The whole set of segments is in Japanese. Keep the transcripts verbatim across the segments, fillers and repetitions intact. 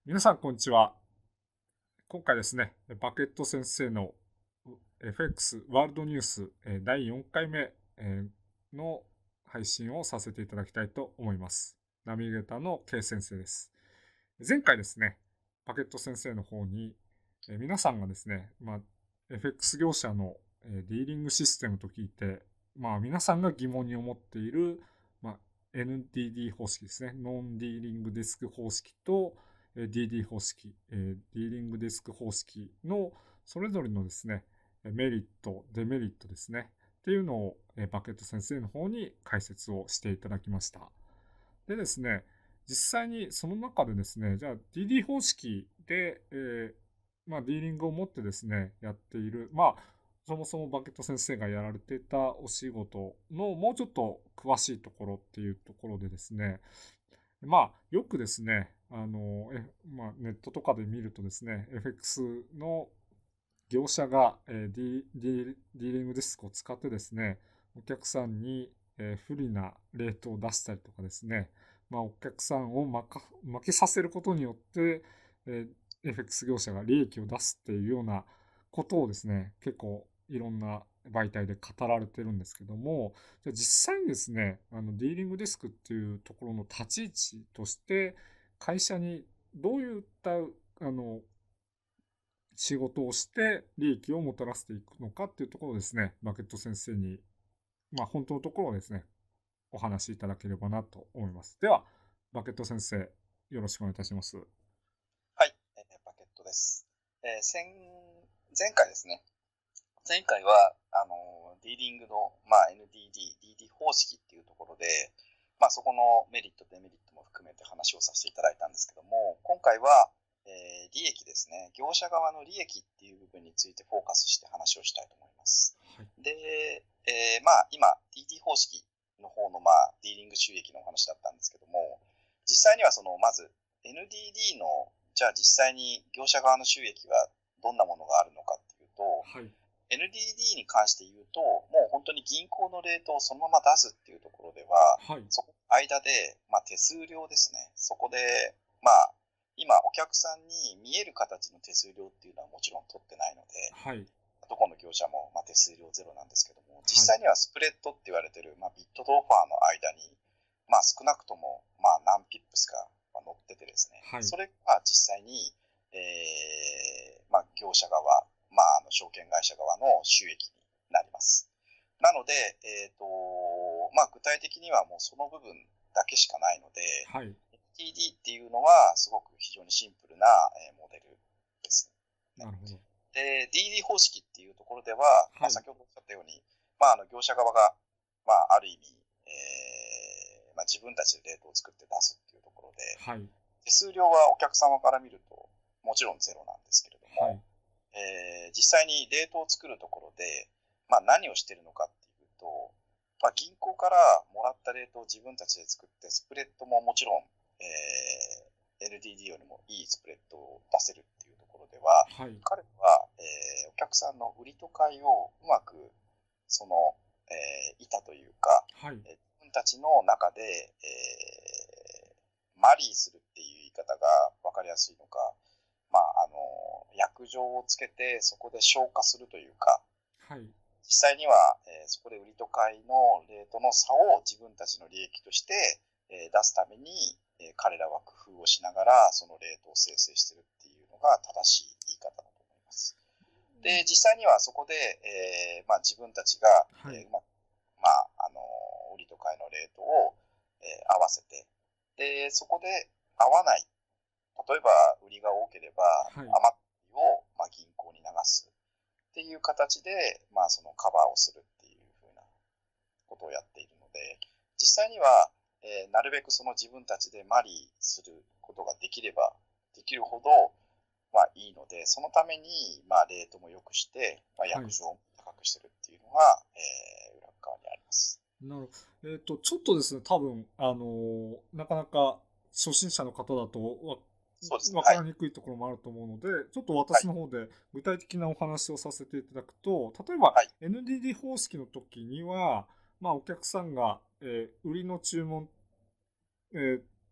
皆さん、こんにちは。今回ですね、バケット先生の エフエックス ワールドニュースだいよんかいめの配信をさせていただきたいと思います。ナビゲーターの K 先生です。前回ですね、バケット先生の方に皆さんがですね、まあ、エフエックス 業者のディーリングシステムと聞いて、まあ、皆さんが疑問に思っている、まあ、エヌディーディー 方式ですね、ノンディーリングディスク方式とディーディー 方式、ディーリングディスク方式のそれぞれのですね、メリット、デメリットですね、っていうのをバケット先生の方に解説をしていただきました。でですね、実際にその中でですね、じゃあ ディーディー 方式で、えー、まあ、ディーリングを持ってですね、やっている、まあ、そもそもバケット先生がやられていたお仕事のもうちょっと詳しいところっていうところでですね、まあ、よくですね、あの、えまあ、ネットとかで見るとですね、エフエックス の業者が、えー、ディディディーリングディスクを使ってですね、お客さんに、えー、不利なレートを出したりとかですね、まあ、お客さんを負か負けさせることによって、えー、エフエックス 業者が利益を出すっていうようなことをですね、結構いろんな媒体で語られてるんですけども、じゃあ実際にですね、あのディーリングディスクっていうところの立ち位置として、会社にどういったあの仕事をして利益をもたらしていくのかっていうところをですね、バケット先生に、まあ本当のところをですね、お話しいただければなと思います。では、バケット先生、よろしくお願いいたします。 はい、えー、バケットです。えー、前前回ですね、前回は、あのー、ディーリングの、まあ、エヌディーディー、ディーディー 方式っていうところで、まあ、そこのメリット、デメリットも含めて話をさせていただいたんですけども、今回は、えー、利益ですね、業者側の利益っていう部分についてフォーカスして話をしたいと思います。はい、で、えー、まあ、今、ディーディー 方式の方の、まあ、ディーリング収益のお話だったんですけども、実際にはその、まず、エヌディーディー の、じゃあ実際に業者側の収益はどんなものがあるのかっていうと、はい、エヌディーディー に関して言うと、もう本当に銀行のレートをそのまま出すっていうところでは、はい、そこ間で、まあ、手数料ですね。そこで、まあ、今お客さんに見える形の手数料っていうのはもちろん取ってないので、はい、どこの業者も、まあ、手数料ゼロなんですけども、実際にはスプレッドって言われてる、まあ、ビットとオファーの間に、まあ、少なくとも、まあ、何ピップスか乗っててですね、はい、それが実際に、えーまあ、業者側、まあ、あの証券会社側の収益になります。なので、えーとまあ、具体的にはもうその部分だけしかないので、はい、エヌティーディー っていうのはすごく非常にシンプルなモデルです、ね。なるほど。で、ディーディー 方式っていうところでは、はい、まあ、先ほどおっしゃったように、まあ、あの業者側が、まあ、ある意味、えーまあ、自分たちでレートを作って出すっていうところで、はい、手数料はお客様から見るともちろんゼロなんですけれども、はい、えー、実際にレートを作るところで、まあ、何をしているのかっていうと、まあ、銀行からもらったレートを自分たちで作って、スプレッドももちろん、えー、エヌディーディー よりもいいスプレッドを出せるっていうところでは、はい、彼は、えー、お客さんの売りと買いをうまくその、えー、板というか、はい、自分たちの中で、えー、マリーするっていう言い方が分かりやすいのか、まあ、あの約定をつけてそこで消化するというか、はい、実際には、えー、そこで売りと買いのレートの差を自分たちの利益として、えー、出すために、えー、彼らは工夫をしながらそのレートを生成しているっていうのが正しい言い方だと思います。で、実際にはそこで、えーまあ、自分たちが、はい、えーまあまあ、あの売りと買いのレートを、えー、合わせて、でそこで合わない、例えば売りが多ければ、はい、余った売りを、まあ、銀行に流すっていう形で、まあ、そのカバーをするっていうふうなことをやっているので、実際には、えー、なるべくその自分たちでマリーすることができればできるほど、まあ、いいので、そのために、まあ、レートも良くして、まあ、約定も高くしてるっていうのが、はい、えー、裏側にあります。 なるほど。えっと、ちょっとですね、多分、あのー、なかなか初心者の方だとわ、そうですね、分からにくいところもあると思うので、はい、ちょっと私の方で具体的なお話をさせていただくと、例えば、はい、エヌディーディー 方式の時には、まあ、お客さんが、えー、売りの注文、えー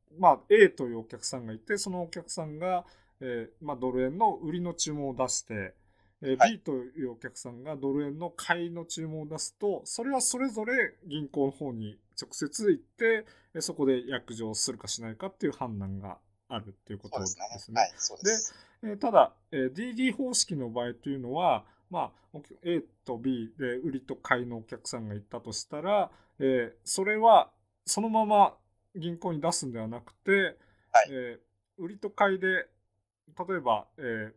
まあ、A というお客さんがいて、そのお客さんが、えーまあ、ドル円の売りの注文を出して、えーはい B というお客さんがドル円の買いの注文を出すと、それはそれぞれ銀行の方に直接行って、えーそこで約定するかしないかっていう判断があるっていうことそうですね。 ですね。 はい、そうです。 えーただ、えー ディーディー 方式の場合というのは、まあ、A と B で売りと買いのお客さんがいたとしたら、えーそれはそのまま銀行に出すんではなくて、 はい、 えー売りと買いで、例えば、えー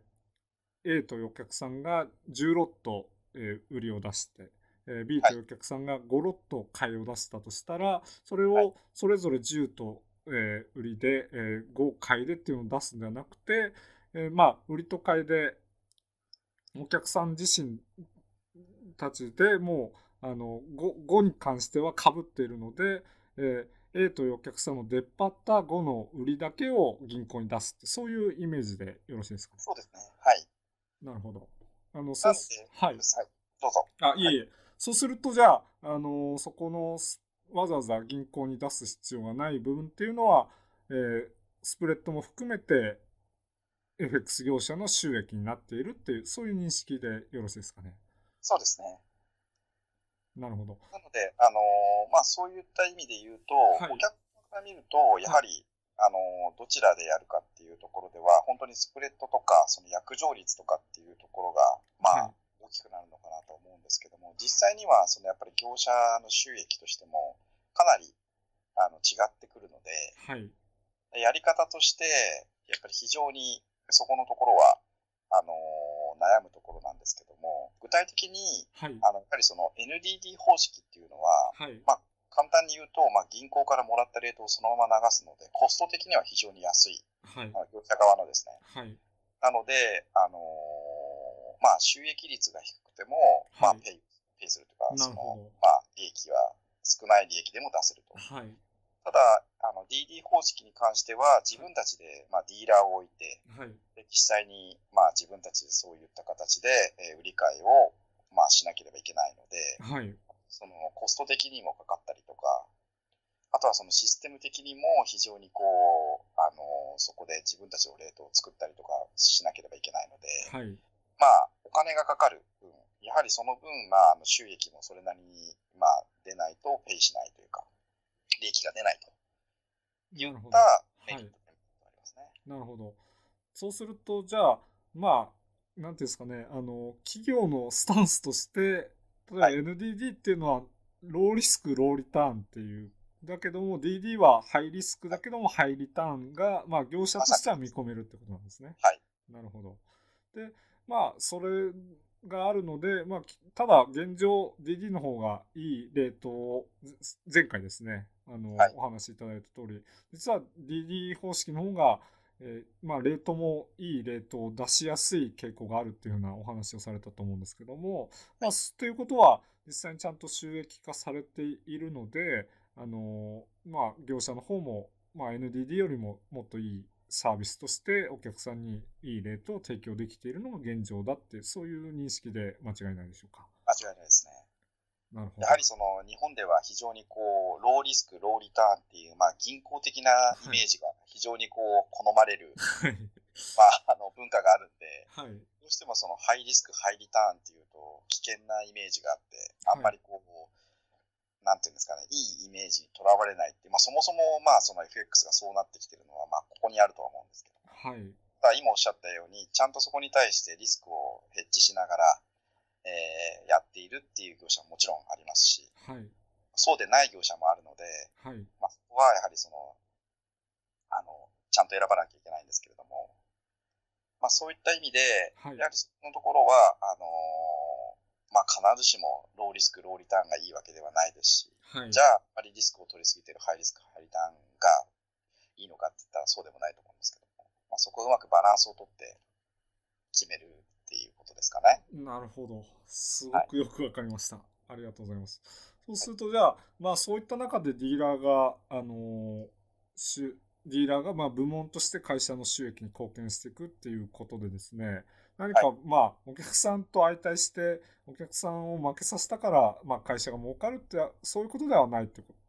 A というお客さんがじゅうロット、えー売りを出して、えー B はい、 というお客さんがごロット買いを出したとしたら、それはい、 をそれぞれじゅうと、えー売りで、えーご買いでっていうのを出すんではなくて、えーまあ、売りと買いでお客さん自身たちでもう、あの、ご, ごに関しては被っているので、えー A というお客さんの出っ張ったごの売りだけを銀行に出すって、そういうイメージでよろしいですかね。 そうですね。はい。 なるほど。あの、そうす、 なので、 はい。 そうです。はい。どうぞ。 あ、いえはい。 いえ。そうすると、じゃあ、あの、そこの、わざわざ銀行に出す必要がない部分っていうのは、えースプレッドも含めて、エフエックス 業者の収益になっているっていう、そういう認識でよろしいですかね。 そうですね。 なるほど。 なので、あのーまあ、そういった意味で言うと、 はい。 お客さんから見ると、やはり、あのーどちらでやるかっていうところでは、本当にスプレッドとか、その約定率とかっていうところが、まあ、 はい。 大きくなるのかなと思うんですけども、実際には、そのやっぱり業者の収益としても、かなり、あの、違ってくるので、 はい。 やり方として、やっぱり非常にそこのところは、あのー悩むところなんですけども、具体的に、 はい。 あの、やはりその エヌディーディー 方式っていうのは、 はい。 まあ、簡単に言うと、まあ、銀行からもらったレートをそのまま流すので、コスト的には非常に安い、 はい。 あの業者側のですね。 はい。 なので、あのーまあ、収益率が低くても、まあ、 はい。 ペイ、ペイするというか、その、 なるほど。 まあ、利益は少ない利益でも出せると。 はい。 ただ、あの ディーディー 方式に関しては、自分たちで、まあ、ディーラーを置いて、 はい。 で実際に、まあ、自分たちでそういった形で、えー売り買いを、まあ、しなければいけないので、 はい。 そのコスト的にもかかったりとか、あとはそのシステム的にも非常にこう、あのそこで自分たちのレートを作ったりとかしなければいけないので、 はい。 まあ、お金がかかる分、やはりその分、まあ、あの収益もそれなりに、まあ、出ないとペイしないというか、利益が出ないと言っなるほど。 たメはい。 リットがありますね。 なるほど。そうすると、じゃあ、まあ、なんていうんですかね、あの、企業のスタンスとして、例えばはい。 エヌディーディー っていうのは、ローリスク、ローリターンっていう、だけども ディーディー はハイリスクはい。 だけどもハイリターンが、まあ、業者まとしては見さにそうです。 込めるってことなんですね。 はい。 なるほど。で、まあ、それがあるので、まあ、ただ、現状、ディーディー の方がいいレートを、前回ですね、あの、 はい。 お話しいただいた通り、実は ディーディー 方式の方が、えーまあ、レートもいいレートを出しやすい傾向があるっていうようなお話をされたと思うんですけども、まあ、ということは、実際にちゃんと収益化されているので、あの、まあ、業者の方も、まあ、エヌディーディー よりももっといいサービスとしてお客さんにいいレートを提供できているのが現状だって、そういう認識で間違いないでしょうか。 間違いないですね。 なるほど。 やはりその日本では非常にこう、ローリスク、ローリターンっていう、まあ銀行的なイはい。 メージが非常にこう、好まれる、 はい。 まあ、あの文化があるんで、 はい。 どうしてもそのハイリスク、ハイリターンっていうと危険なイメージがあって、あんはい。 まりこう、なんていうんですかね、いいイメージにとらわれないって、まあそもそもまあその エフエックス がそうなってきてるのは、まあここにあるとは思うんですけども。 はい。 ただ今おっしゃったように、ちゃんとそこに対してリスクをヘッジしながら、えーやっているっていう業者ももちろんありますし、 はい。 そうでない業者もあるので、 はい。 まあ、そこはやはりその、あの、ちゃんと選ばなきゃいけないんですけれども、まあそういった意味で、 はい。 やはりそのところは、あのまあ必ずしもローリスク、ローリターンがいいわけではないですし、 はい。 じゃあ、あまりリスクを取りすぎているハイリスク、ハイリターンがいいのかって言ったらそうでもないと思うんですけども、まあ、そこをうまくバランスをとって決めるっていうことですかね。 なるほど。すごはい。 くよくわかりました。ありがとうございます。そうはい。 すると、じゃあ、まあそういった中でディーラーが、あのしディーラーがまあ部門として会社の収益に貢献していくっていうことでですね、何はい。 かまあお客さんと相対してお客さんを負けさせたから、まあ会社が儲かるって、そういうことではないって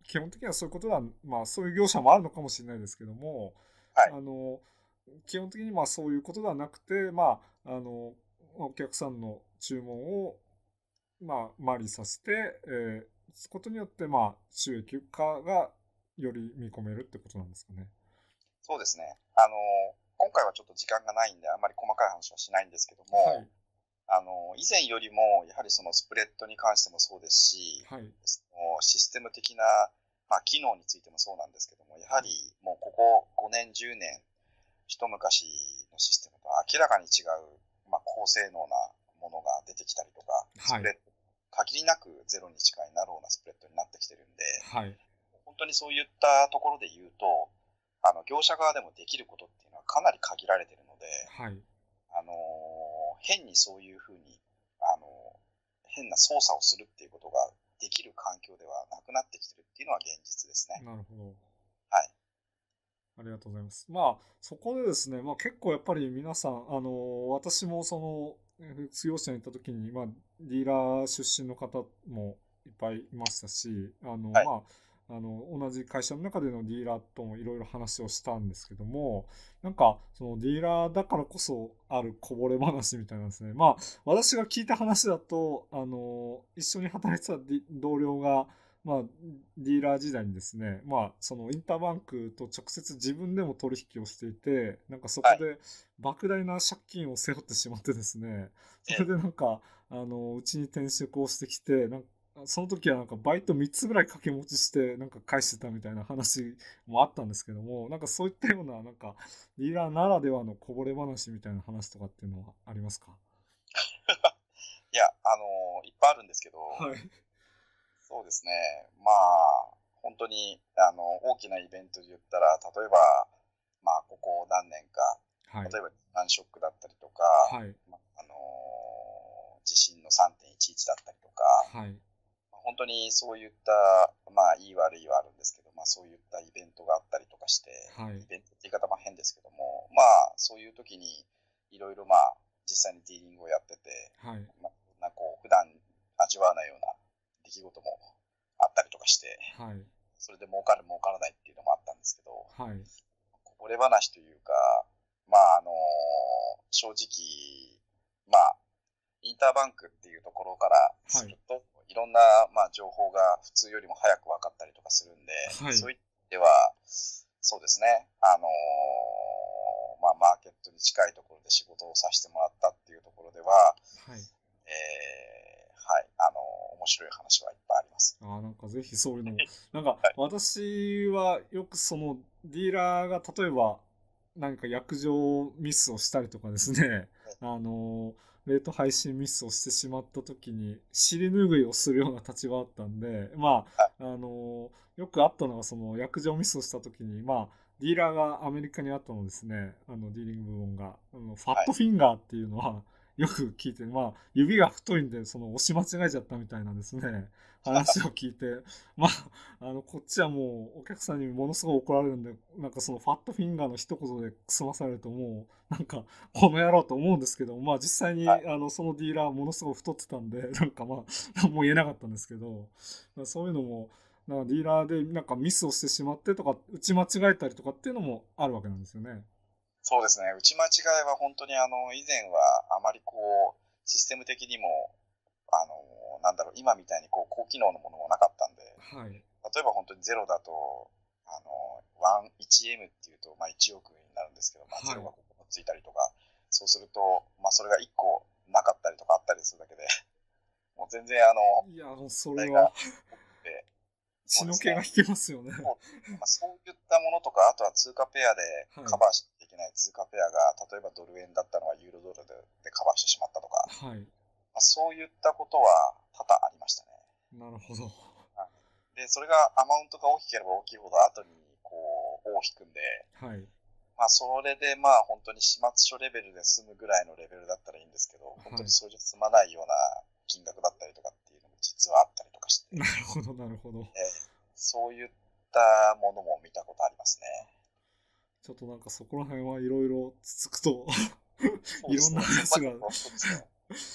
基本的にはそういうことは、まあそういう業者もあるのかもしれないですけども、 はい。 あの、基本的にまあそういうことではなくて、まあ、あの、お客さんの注文を、まあ、マリさせて、えー、すことによって、まあ、収益化がより見込めるってことなんですかね。 そうですね。あの、今回はちょっと時間がないんで、あんまり細かい話はしないんですけども、 はい。 あの、以前よりも、やはりそのスプレッドに関してもそうですし、 はい。 そのシステム的な、まあ、機能についてもそうなんですけども、やはりもうここごねん、じゅうねん、一昔のシステムと明らかに違う、まあ、高性能なものが出てきたりとか、スはい。 プレッド、限りなくゼロに近いなろうなスプレッドになってきてるんで、 はい。 本当にそういったところで言うと、あの業者側でもできることっていうのはかなり限られているので、 はい。 あの変にそういうふうに、あの変な操作をするっていうことができる環境ではなくなってきてるっていうのは現実ですね。 なるほど。 はい。 ありがとうございます。まあ、そこでですね、まあ結構やっぱり皆さん、あの、私もその、通用者に行った時に、まあ、ディーラー出身の方もいっぱいいましたし、あの、 はい。 まあ、あの、同じ会社の中でのディーラーともいろいろ話をしたんですけども、なんか、そのディーラーだからこそあるこぼれ話みたいなんですね。まあ、私が聞いた話だと、あの、一緒に働いてたディ同僚が、まあ、ディーラー時代にですね、まあ、そのインターバンクと直接自分でも取引をしていて、なんかそはい。 こで莫大な借金を背負ってしまってですね、それえでなんか、あの、うちに転職をしてきて、なんかその時はなんかバイトみっつぐらい掛け持ちして、なんか返してたみたいな話もあったんですけども、なんかそういったような、なんか、ディーラーならではのこぼれ話みたいな話とかっていうのはありますか？ いや、あのいっぱいあるんですけど、 はい。 そうですね。まあ、本当に、あの、大きなイベントで言ったら、例えば、まあ、ここ何年か、 はい。 例えば、リーマンショックだったりとか、 はい。 まあの地震のさんてんいちいちだったりとか、 はい。 本当にそういった、まあ、いい悪いはあるんですけど、まあ、そういったイベントがあったりとかして、 はい。 イベントって言い方も変ですけども、まあ、そういう時に、いろいろまあ、実際にディーリングをやってて、 はい。 まあ、なんかこう、普段味わわないような出来事もあったりとかして、 はい。 それで儲かる儲からないっていうのもあったんですけど、 はい。 こぼれ話というか、まあ、あの正直、まあ、インターバンクっていうところからはい。 すると、いろんな、まあ、情報が普通よりも早く分かったりとかするんで、 はい。 そういった意味では、そうですね、あのまあ、マーケットに近いところで仕事をさせてもらったっていうところでは、 はい。 えーはい、あの面白い話はいっぱいあります。 ああ、なんかぜひそういうのを。なんかはい、 私はよくそのディーラーが例えば何か約定ミスをしたりとかですね、あの、レート配信ミスをしてしまった時に尻拭いをするような立場だったんで、まはい、 あ、あの、よくあったのがその約定ミスをした時に、まあ、ディーラーがアメリカにあったのですね、あの、ディーリング部門が、あの、ファッはい、 トフィンガーっていうのは、よく聞いて、まあ、指が太いんで、その押し間違えちゃったみたいなんですね。話を聞いて、まあ、あの、こっちはもうお客さんにものすごい怒られるんで、なんかそのファットフィンガーの一言で済まされるともう、なんか、この野郎と思うんですけど、まあ実際に、 はい。 あの、そのディーラーはものすごい太ってたんで、なんかまあ、もう言えなかったんですけど、そういうのも、なんかディーラーでなんかミスをしてしまってとか、打ち間違えたりとかっていうのもあるわけなんですよね。 そうですね、打ち間違いは本当にあの以前はあまりこう、システム的にも、あのなんだろう、今みたいにこう高機能のものもなかったんで、 はい。 例えば本当にゼロだと、あの、いちエム っていうと、まあ、いちおくになるんですけど、まあ、ゼはい。 ロがここついたりとか、そうすると、まあ、それがいっこなかったりとかあったりするだけで、もう全然、あの、 いや、もうそれは問題が起きて、そ血のうですね。 気が引けますよね。 そうまあ、そういったものとか、あとは通貨ペアではい。 カバーしなきゃいけない通貨ペアが、例えばドル円だったのがユーロドルででカバーしてしまったとか、 はい。 まあ、そういったことは多々ありましたね。 なるほど。 はい、で、それがアマウントが大きければ大きいほど後にこう、尾を引くんで、 はい。 まあ、それでまあ本当に始末書レベルで済むぐらいのレベルだったらいいんですけど、本当にはい。 それじゃ済まないような金額だったりとかっていうのも実はあったりとかして、 なるほど、なるほど。 えーそういったものも見たことありますね。 ちょっとなんかそこら辺はいろいろつつくといろんなそうですね。そこま話がで言うと、そうですね。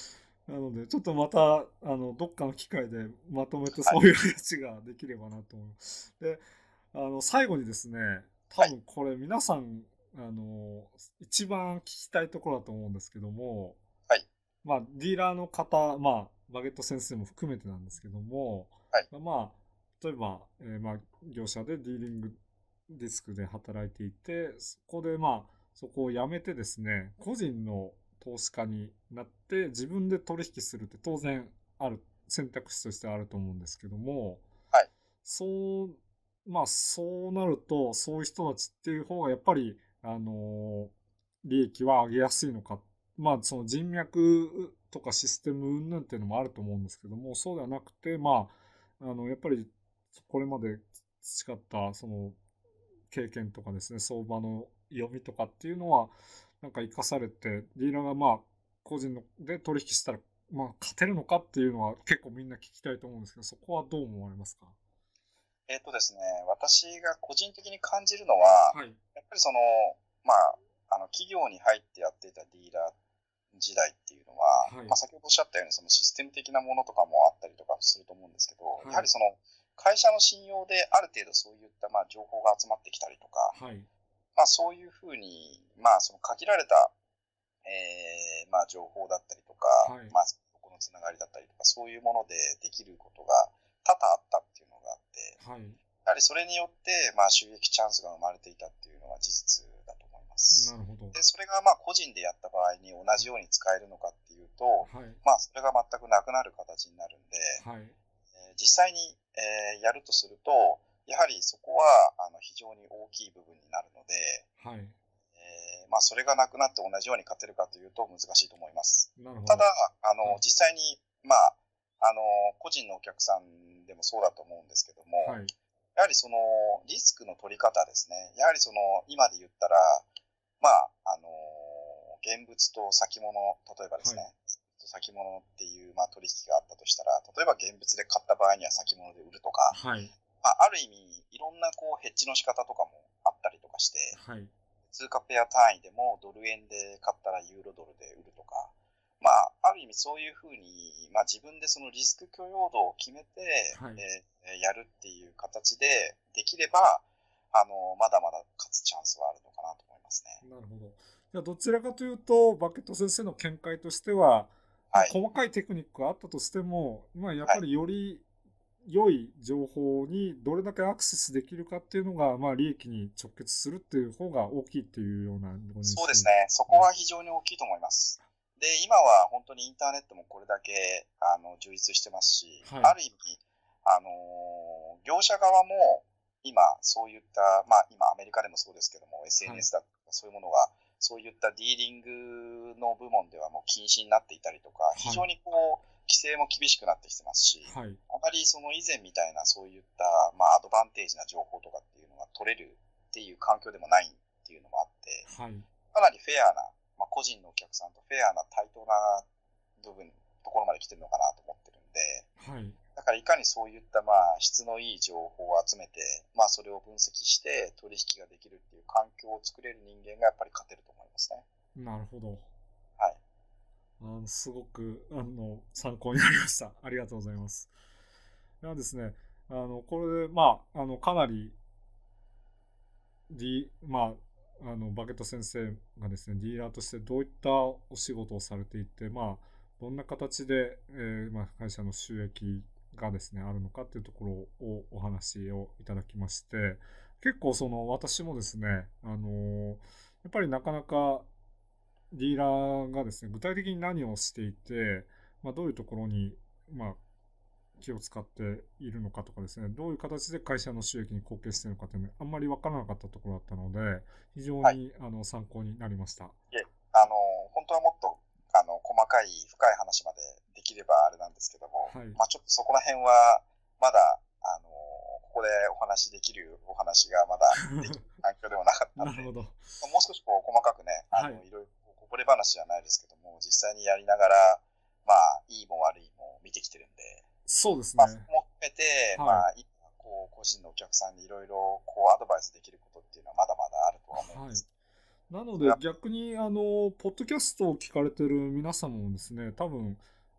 なので、ちょっとまた、あの、どっかの機会でまとめてはい。 そういう話ができればなと思います。で、あの、最後にですね、多はい。 分これ皆さん、あの、一番聞きたいところだと思うんですけども、 はい。 まあ、ディーラーの方、まあ、バゲット先生も含めてなんですけども、 はい。 まあ、例えば、えーまあ、業者でディーリングデスクで働いていて、そこでまあ、そこを辞めてですね、個人の投資家になって自分で取引するって当然ある、選択肢としてあると思うんですけども、 はい。 そう、まあそうなると、そういう人たちっていう方がやっぱり、あの利益は上げやすいのか。まあその人脈とかシステム云々っていうのもあると思うんですけども、そうではなくて、まあ、あの、やっぱりこれまで培ったその経験とかですね、相場の読みとかっていうのは、なんか活かされて、ディーラーがまあ、個人ので取引したら、まあ、勝てるのかっていうのは結構みんな聞きたいと思うんですけど、そこはどう思われますか？ えっとですね、私が個人的に感じるのは、 はい。 やっぱりその、まあ、あの、企業に入ってやっていたディーラー時代っていうのは、 はい。 まあ、先ほどおっしゃったように、そのシステム的なものとかもあったりとかすると思うんですけど、 はい。 やはりその、会社の信用である程度そういったまあ情報が集まってきたりとか、 はい。 まあそういうふうに、まあその限られた、えーまあ情報だったりとか、 はい。 まあそこのつながりだったりとか、そういうものでできることが多々あったっていうのがあって、 はい。 やはりそれによって、まあ、収益チャンスが生まれていたっていうのは事実だと思います。 なるほど。 で、それがまあ個人でやった場合に同じように使えるのかっていうと、 はい。 まあ、それが全くなくなる形になるんで、 はい。 えー実際に、えーやるとすると、やはりそこはあの非常に大きい部分になるので、 はい。 えーまあ、それがなくなって同じように勝てるかというと難しいと思います。 なるほど。 ただ、あのはい。 実際に、まあ、あの個人のお客さんでもそうだと思うんですけども、 はい。 やはりそのリスクの取り方ですね。やはりその今で言ったら、まあ、あの現物と先物、例えばではい。 すね、先物っていう、まあ、取引があったとしたら、例えば現物で買った場合には先物で売るとか、 はい。 まあ、ある意味、いろんなこうヘッジの仕方とかもあったりとかして、 はい。 通貨ペア単位でもドル円で買ったらユーロドルで売るとか、まあ、ある意味そういうふうに、まあ、自分でそのリスク許容度を決めて、 はい。 えーやるっていう形でできれば、あの、まだまだ勝つチャンスはあるのかなと思いますね。 なるほど。じゃあ、どちらかというと、バケット先生の見解としては、まあ、 はい。 細かいテクニックがあったとしても、まあ、やっはい。 ぱりより良い情報にどれだけアクセスできるかっていうのが、まあ、利益に直結するっていう方が大きいっていうようなご認識。 そうですね。そこは非常に大きいと思います。で、今は本当にインターネットもこれだけあの充実してますし、 はい。 ある意味、あのー業者側も今そういった、まあ今アメリカでもそうですけども、 はい。 エスエヌエス だとかそういうものが、そういったディーリングの部門ではもう禁止になっていたりとか、非はい。 常にこう、規制も厳しくなってきてますし、 はい。 あまりその以前みたいなそういった、まあアドバンテージな情報とかっていうのが取れるっていう環境でもないっていうのもあって、 はい。 かなりフェアな、まあ、個人のお客さんとフェアな対等な部分、ところまで来てるのかなと思ってるんで、 はい。 だからいかにそういったまあ質のいい情報を集めて、まあそれを分析して取引ができるっていう環境を作れる人間がやっぱり勝てると思いますね。 なるほど。 はい。 あの、すごく、あの、参考になりました。ありがとうございます。ではですね、あの、これで、まあ、あの、かなり、D、まあ、あの、バケット先生がですね、ディーラーとしてどういったお仕事をされていて、まあ、どんな形で、えーまあ、会社の収益がですね、あるのかっていうところをお話をいただきまして、結構その、私もですね、あのやっぱりなかなかディーラーがですね、具体的に何をしていて、まあ、どういうところに、まあ、気を使っているのかとかですね、どういう形で会社の収益に貢献しているのかというのはあんまり分からなかったところだったので、非常はい。 にあの参考になりました。 いえ、あの、本当はもっと、あの、細かい、深い話までできればあれなんですけども、 はい。 まあちょっとそこら辺は、まだ、あの、ここでお話しできるお話がまだできる環境ではなかったんで、 なるほど。 もう少しこう細かくね、あはい。 の、いろいろこぼれ話じゃないですけども、実際にやりながら、まあ、いいも悪いも見てきてるんで、 そうですまあ、そね。 こも含めて、まはい。 あ、今、こう、個人のお客さんにいろいろ、こう、アドバイスできることっていうのはまだまだあるとは思うんはい。 です。 なのでそれは、 逆に、あの、ポッドキャストを聞かれてる皆様もですね、多分、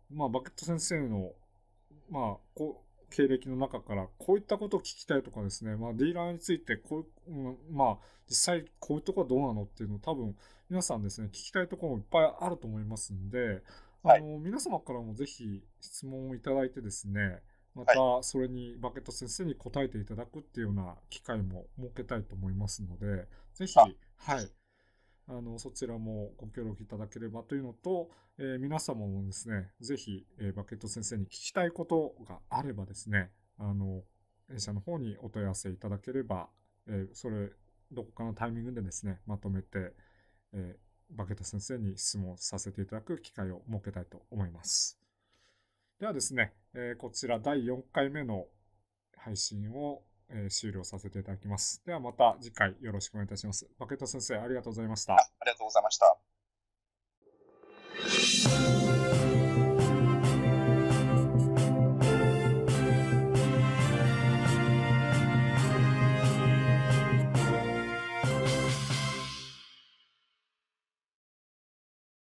まあ、バケット先生の、まあ、こう、経歴の中から、こういったことを聞きたいとかですね、まあ、ディーラーについて、こういう、うん、まあ、実際こういうところはどうなのっていうのを多分、皆さんですね、聞きたいところもいっぱいあると思いますんで、あはい。 の、皆様からもぜひ質問をいただいてですね、まはい。 た、それにバケット先生に答えていただくっていうような機会も設けたいと思いますので、ぜひ、 あ、ぜはい、 ひ。 あの、そちらもご協力いただければというのと、えー皆様もですね、ぜひ、えーバケット先生に聞きたいことがあればですね、あの、弊社の方にお問い合わせいただければ、えーそれ、どこかのタイミングでですね、まとめて、えーバケット先生に質問させていただく機会を設けたいと思います。ではですね、えーこちらだいよんかいめの配信を、えー終了させていただきます。ではまた次回よろしくお願いいたします。バケット先生、ありがとうございましあ、 た。 ありがとうございました。